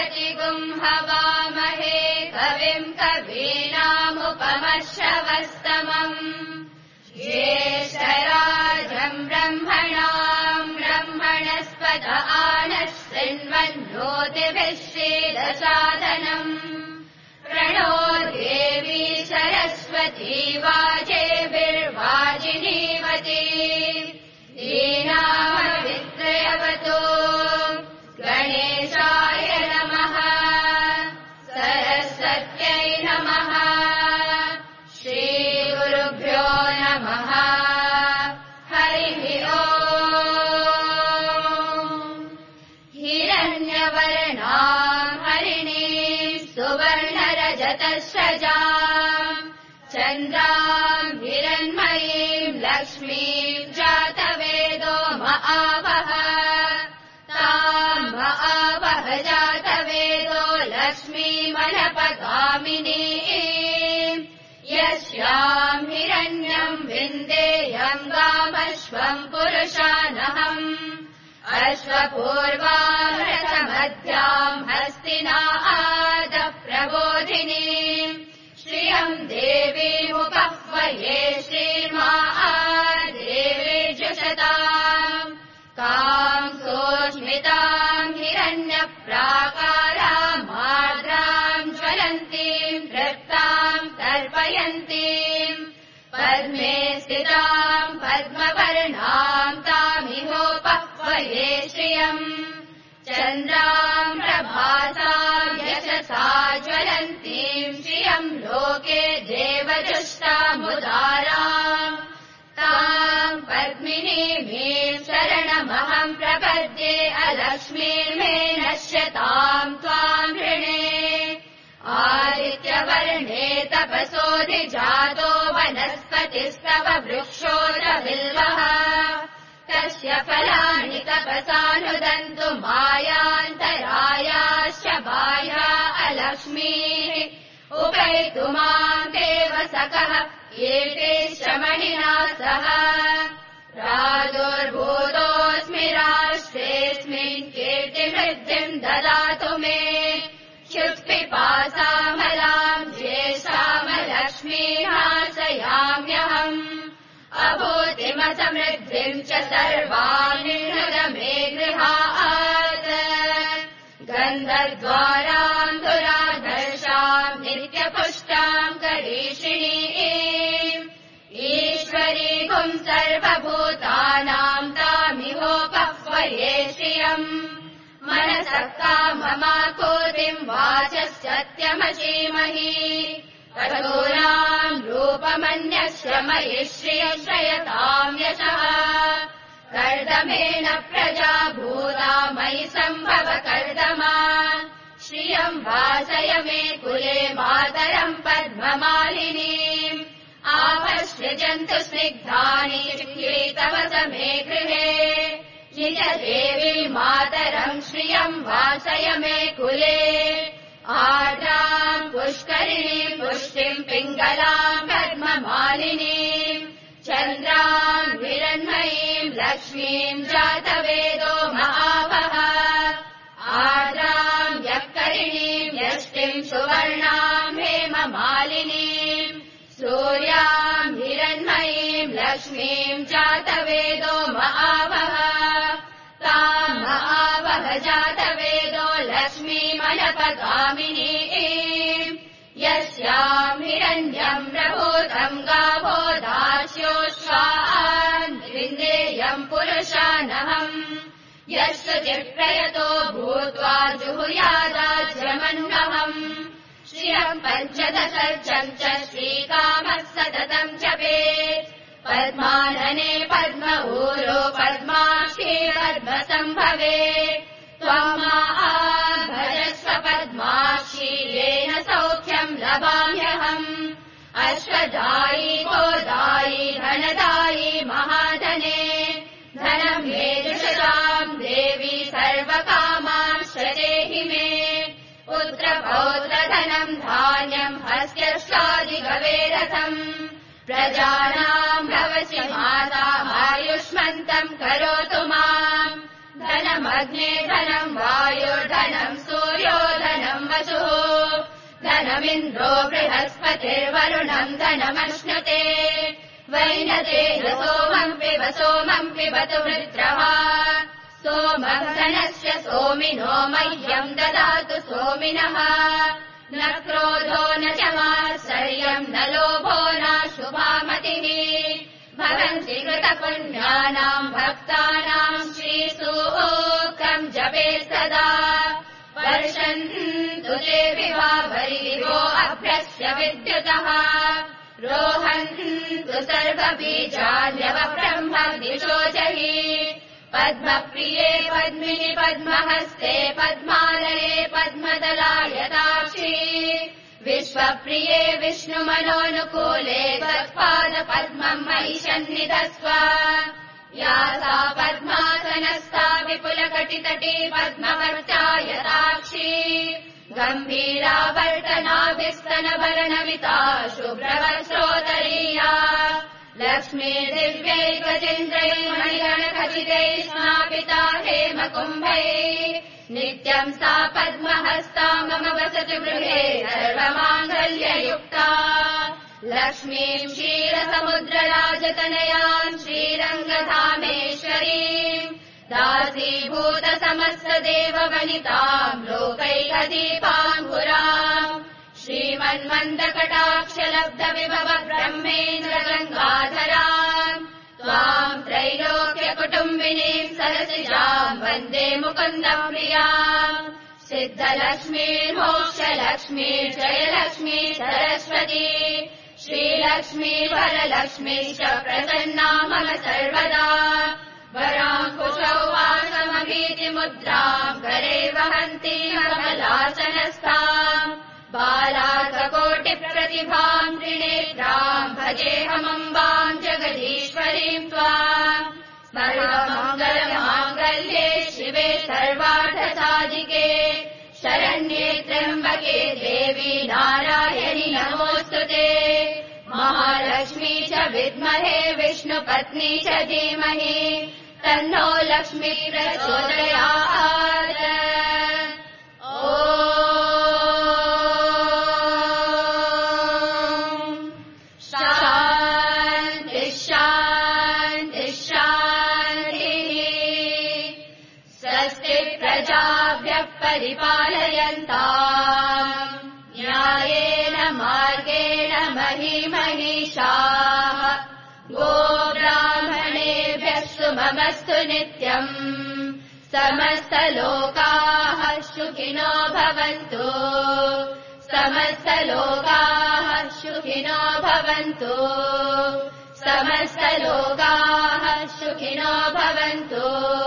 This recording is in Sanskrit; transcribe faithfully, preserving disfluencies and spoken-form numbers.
हवामहे कविम् कवीनामुपमश्रवस्तमम् ज्येष्ठराजम् ब्रह्मणाम् ब्रह्मणस्पत आनः शृण्वन्नोतिभिः श्रीदसादनम् प्रणो देवी सरस्वती वाजेभिर्वाजिनीवती दीनामवित्रयवतो गणेशाय नमः सरस्वत्यै नमः श्रीगुरुभ्यो नमः हरिः ओम् हिरण्यवर्णाम् हरिणीम् सुवर्णरजतस्रजाम् चन्द्राम् हिरण्मयीम् लक्ष्मीम् जातवेदो महावः ताम् महावः जातवेदो लक्ष्मीमनपगामिनीम् यस्याम् हिरण्यम् विन्देयम् गामश्वम् पुरुषानहम् अश्वपूर्वाम् रथमध्याम् हस्तिना आदप्रबोधिनीम् श्रियम् देवीमुपह्वये श्रीर्मा देवी जुषताम् काम् सोऽस्मिताम् हिरण्यप्राकाराम् आर्द्राम् ज्वलन्तीम् तृप्ताम् तर्पयन्तीम् पद्मे स्थिताम् पद्मवर्णाम् तामिहोपह्वये श्रियम् चन्द्राम् प्रभासाम् यशसा ज्वलन्तीम् श्रियम् लोके देवजुष्टामुदाराम् ताम् पद्मिनीमीम् शरणमहम् प्रपद्ये अलक्ष्मीर्मे नश्यताम् त्वाम् ऋणे आदित्यवर्णे तपसोऽधिजातो वनस्पतिस्तव वृक्षोरबिल्वः तस्य फलानि तपसानुदन्तु मायान्तरायाश्च बाह्या अलक्ष्मीः उपैतु माम् देवसखः एते श्रमणिना सह प्रादुर्भूतोऽस्मि राष्ट्रेऽस्मिन् कीर्तिवृद्धिम् ददातु मे क्षुत्पिपासामलाम् ज्येष्ठामलक्ष्मीः हासयाम्यहम् अभूतिमसमृद्धिम् च सर्वाणि मे गृहात् गन्धद्वाराम् दुराधर्षाम् नित्यपुष्टाम् करीषिणीम् ईश्वरीगुम् सर्वभूतानाम् तामिहोपह्वये श्रियम् मनसः काममाकोतिम् वाचः सत्यमशीमहि ततोनाम् रूपमन्यश्रमयि श्रियश्रयताम् यशः कर्दमेन प्रजा भूता मयि सम्भव कर्दमा श्रियम् वासय मे कुले मातरम् पद्ममालिनीम् आपसृजन्तु स्निग्धानि तव समे गृहे निजदेवी मातरम् श्रियम् वासय मे कुले आर्द्राम् पुष्करिणीम् पुष्टिम् पिङ्गलाम् पद्ममालिनीम् चन्द्राम् हिरण्मयीम् लक्ष्मीम् जातवेदो महावः आर्द्राम् यक्करिणीम् यष्टिम् सुवर्णाम् हेममालिनीम् सूर्याम् हिरण्मयीम् लक्ष्मीम् जातवेदो महावः ताम् महावः जातवेदो लक्ष्मीमनपगामिनीम् यस्याम् हिरण्यम् प्रभूतम् गावो दास्योऽश्वान् विन्देयम् पुरुषानहम् यश्रुतिप्रयतो भूत्वा जुहुयादाज्यमन्वहम् श्रियम् पञ्चदशर्चम् च श्रीकामः सततम् जपेत् पद्मानने पद्म ऊरो पद्माक्षी पद्मसम्भवे त्वमा भजस्व पद्माक्षी येन सौख्यम् लभाम्यहम् अश्वदायी गोदायी धनदायी महाधने धनम् मे दुषताम् देवी सर्वकामांश्च मे पुत्रपौत्रधनम् धान्यम् हस्त्यश्वादिगवेरथम् प्रजानाम् भवसि माता आयुष्मन्तम् करोतु माम् धनमग्ने धनम् वायुर्धनम् सूर्यो धनमिन्द्रो बृहस्पतिर्वरुणम् धनमश्नुते वैनते सोमम् पिब सोमम् पिबतु वृत्रः सोमम् धनस्य सोमिनो मह्यम् ददातु सोमिनः न क्रोधो न च मात्सर्यम् न लोभो न शुभामतिः भवन्ति कृतपुण्यानाम् भक्तानाम् श्रीसूक्तम् जपे सदा वर्षन्तु ते विभावरिवो अभ्यस्य विद्युतः रोहन्तु सर्वबीजान्यव ब्रह्म दिशो जहि पद्मप्रिये पद्मिनि पद्महस्ते पद्मालये पद्मदलायताक्षी विश्वप्रिये विष्णुमनोनुकूले तत्पादपद्मम् मयि सन्निधस्व या सा पद्मासनस्था विपुलकटितटी पद्मवर्चायताक्षी गम्भीरावर्तनाभिस्तनभरणमिता शुभ्रवस्त्रोदरीया लक्ष्मी दिव्यैकचन्द्रैः मणिगणखचितैः स्नापिता हेमकुम्भैः नित्यम् सा पद्महस्ता मम वसतु गृहे सर्वमाङ्गल्ययुक्ता लक्ष्मीम् क्षीरसमुद्रराजतनयाम् श्रीरङ्गधामेश्वरीम् दासीभूतसमस्तदेववनिताम् लोकैकदीपाङ्कुराम् श्रीमन्मन्दकटाक्षलब्धविभव ब्रह्मेन्द्रगङ्गाधराम् त्वाम् त्रैलोक्यकुटुम्बिनीम् सरसिजाम् वन्दे मुकुन्दप्रियाम् सिद्धलक्ष्मीर्मोक्षलक्ष्मी जयलक्ष्मी सरस्वती श्रीलक्ष्मी वरलक्ष्मी च प्रसन्ना मम सर्वदा वराङ्कुशौ वासमभीतिमुद्राम् करे वहन्ती कमलासनस्थाम् बालाककोटिप्रतिभाम् त्रिनेत्राम् भजेऽहमम्बाम् जगदीश्वरीम् त्वाम् सर्वमङ्गलमाङ्गल्ये शिवे सर्वार्थसाधिके शरण्ये त्र्यम्बके देवी नारायणि नमोऽस्तुते महालक्ष्मी च विद्महे विष्णुपत्नी च धीमहि तन्नो लक्ष्मी प्रचोदयात् ॐ शान्ति शान्ति शान्तिः स्वस्ति प्रजाभ्यः परिपालयन्ताम् न्यायेन मार्गेण महीमहीषाः गोब्राह्मणेभ्यः सुममस्तु नित्यम् समस्तलोकाः सुखिनो भवन्तु समस्तलोकाः सुखिनो भवन्तु समस्तलोकाः सुखिनो भवन्तु।